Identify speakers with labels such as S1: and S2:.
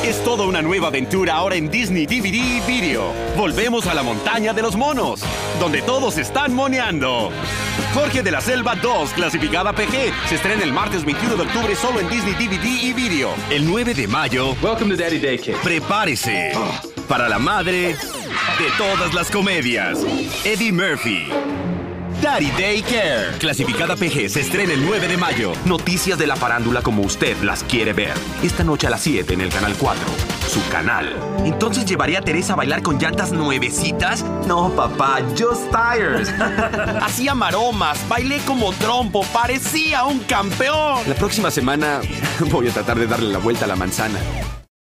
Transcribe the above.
S1: Es toda una nueva aventura ahora en Disney DVD y Video. Volvemos a la montaña de los monos, donde todos están moneando. Jorge de la Selva 2, clasificada PG, se estrena el martes 21 de octubre solo en Disney DVD y Video. El 9 de mayo,
S2: Welcome to Daddy Daycare.
S1: prepárese para la madre de todas las comedias, Eddie Murphy. Daddy Daycare, clasificada PG, se estrena el 9 de mayo. Noticias de la farándula como usted las quiere ver. Esta noche a las 7 en el Canal 4. Su canal. ¿Entonces llevaré a Teresa a bailar con llantas nuevecitas? No, papá, just tires. Hacía maromas, bailé como trompo, parecía un campeón. La próxima semana voy a tratar de darle la vuelta a la manzana.